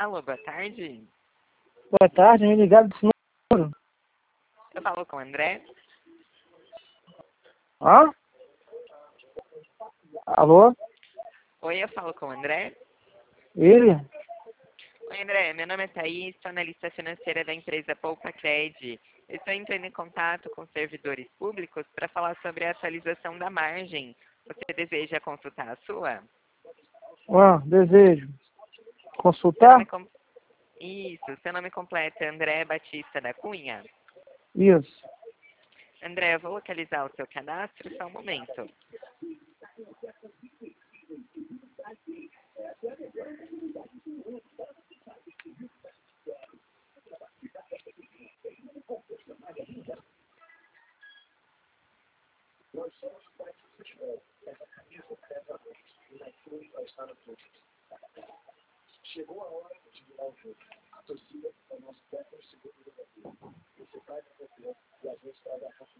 Alô, boa tarde. Boa tarde, me ligaram desse número. Eu falo com o André. Hã? Alô? Oi, eu falo com o André. Ele? Oi, André. Meu nome é Thaís, sou analista financeira da empresa Poupa Cred. Eu estou entrando em contato com servidores públicos para falar sobre a atualização da margem. Você deseja consultar a sua? Desejo. Seu Consultar? nome Isso, seu nome completo é André Batista da Cunha. Isso. André, eu vou localizar o seu cadastro só um momento. Chegou a hora de virar o jogo. A torcida é o nosso 12º jogador. Você vai para o campeão e a gente vai agarrar